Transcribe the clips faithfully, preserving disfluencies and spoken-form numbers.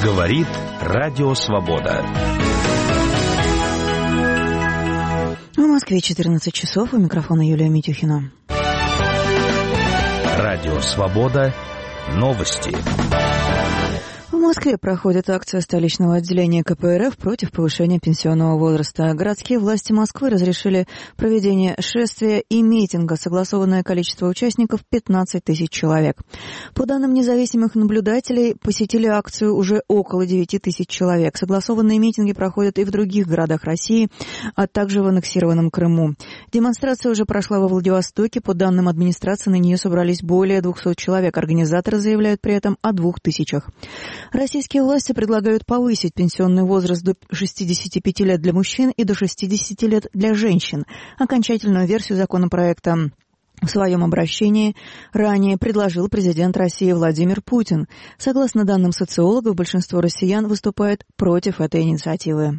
Говорит Радио Свобода. В Москве четырнадцать часов. У микрофона Юлия Митюхина. Радио Свобода. Новости. В Москве проходит акция столичного отделения ка пэ эр эф против повышения пенсионного возраста. Городские власти Москвы разрешили проведение шествия и митинга. Согласованное количество участников – пятнадцать тысяч человек. По данным независимых наблюдателей, посетили акцию уже около девять тысяч человек. Согласованные митинги проходят и в других городах России, а также в аннексированном Крыму. Демонстрация уже прошла во Владивостоке. По данным администрации, на нее собрались более двухсот человек. Организаторы заявляют при этом о двух тысячах. Российские власти предлагают повысить пенсионный возраст до шестидесяти пяти лет для мужчин и до шестидесяти лет для женщин. Окончательную версию законопроекта в своем обращении ранее предложил президент России Владимир Путин. Согласно данным социологов, большинство россиян выступает против этой инициативы.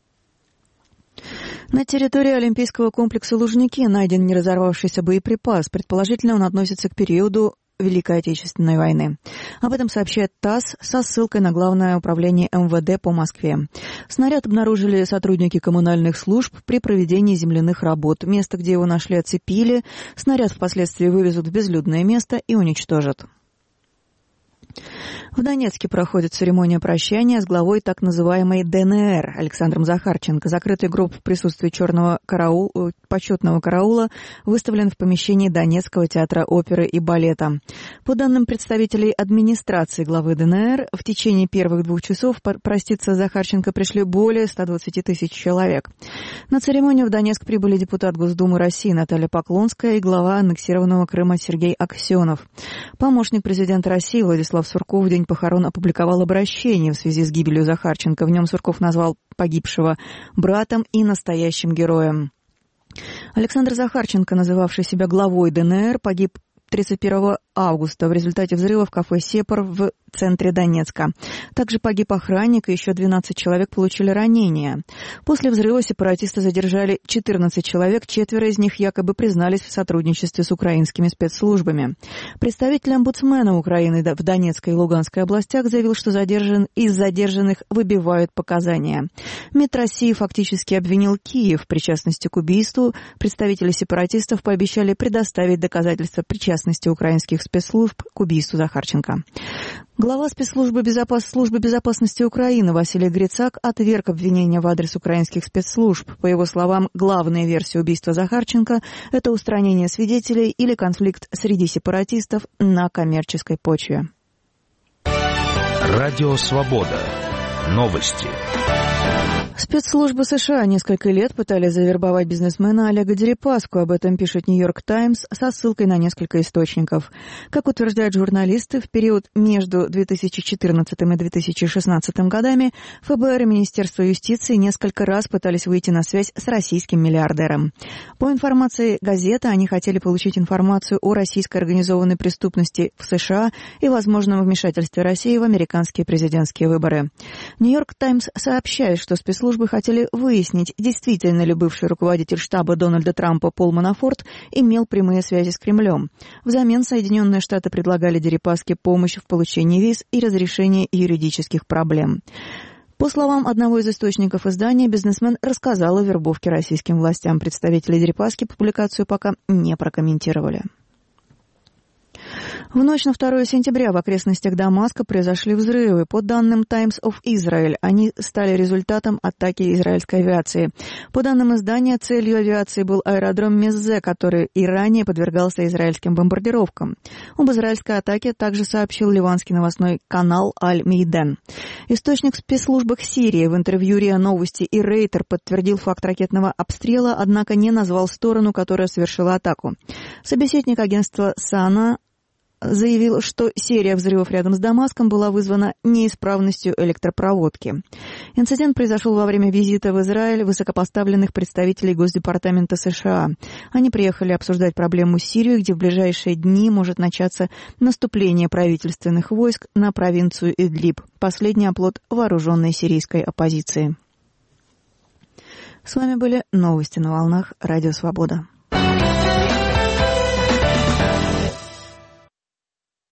На территории Олимпийского комплекса Лужники найден неразорвавшийся боеприпас. Предположительно, он относится к периоду Великой Отечественной войны. Об этом сообщает ТАСС со ссылкой на Главное управление эм вэ дэ по Москве. Снаряд обнаружили сотрудники коммунальных служб при проведении земляных работ. Место, где его нашли, оцепили. Снаряд впоследствии вывезут в безлюдное место и уничтожат. В Донецке проходит церемония прощания с главой так называемой дэ эн эр Александром Захарченко. Закрытый гроб в присутствии черного караул, почетного караула выставлен в помещении Донецкого театра оперы и балета. По данным представителей администрации главы дэ эн эр, в течение первых двух часов проститься с Захарченко пришли более ста двадцати тысяч человек. На церемонию в Донецк прибыли депутат Госдумы России Наталья Поклонская и глава аннексированного Крыма Сергей Аксенов. Помощник президента России Владислав Сурков в день похорон опубликовал обращение в связи с гибелью Захарченко. В нем Сурков назвал погибшего братом и настоящим героем. Александр Захарченко, называвший себя главой дэ эн эр, погиб тридцать первого августа в результате взрыва в кафе «Сепар» в центре Донецка. Также погиб охранник, и еще двенадцать человек получили ранения. После взрыва сепаратисты задержали четырнадцать человек, четверо из них якобы признались в сотрудничестве с украинскими спецслужбами. Представитель омбудсмена Украины в Донецкой и Луганской областях заявил, что задержан, из задержанных выбивают показания. МИД России фактически обвинил Киев в причастности к убийству. Представители сепаратистов пообещали предоставить доказательства причастности украинских спецслужб к убийству Захарченко. Глава спецслужбы безопас... службы безопасности Украины Василий Грицак отверг обвинения в адрес украинских спецслужб. По его словам, главная версия убийства Захарченко – это устранение свидетелей или конфликт среди сепаратистов на коммерческой почве. Радио Свобода. Новости. Спецслужбы США несколько лет пытались завербовать бизнесмена Олега Дерипаску. Об этом пишет «Нью-Йорк Таймс» со ссылкой на несколько источников. Как утверждают журналисты, в период между две тысячи четырнадцатым и две тысячи шестнадцатым годами эф бэ эр и Министерство юстиции несколько раз пытались выйти на связь с российским миллиардером. По информации газеты, они хотели получить информацию о российской организованной преступности в США и возможном вмешательстве России в американские президентские выборы. «Нью-Йорк Таймс» сообщает, что спецслужбы Службы хотели выяснить, действительно ли бывший руководитель штаба Дональда Трампа Пол Манафорт имел прямые связи с Кремлем. Взамен Соединенные Штаты предлагали Дерипаске помощь в получении виз и разрешении юридических проблем. По словам одного из источников издания, бизнесмен рассказал о вербовке российским властям. Представители Дерипаски публикацию пока не прокомментировали. В ночь на второе сентября в окрестностях Дамаска произошли взрывы. По данным Times of Israel, они стали результатом атаки израильской авиации. По данным издания, целью авиации был аэродром Меззе, который и ранее подвергался израильским бомбардировкам. Об израильской атаке также сообщил ливанский новостной канал Аль-Мейден. Источник в спецслужбах Сирии в интервью РИА Новости и Рейтер подтвердил факт ракетного обстрела, однако не назвал сторону, которая совершила атаку. Собеседник агентства САНА заявил, что серия взрывов рядом с Дамаском была вызвана неисправностью электропроводки. Инцидент произошел во время визита в Израиль высокопоставленных представителей Госдепартамента США. Они приехали обсуждать проблему Сирии, где в ближайшие дни может начаться наступление правительственных войск на провинцию Идлиб, последний оплот вооруженной сирийской оппозиции. С вами были новости на волнах Радио Свобода.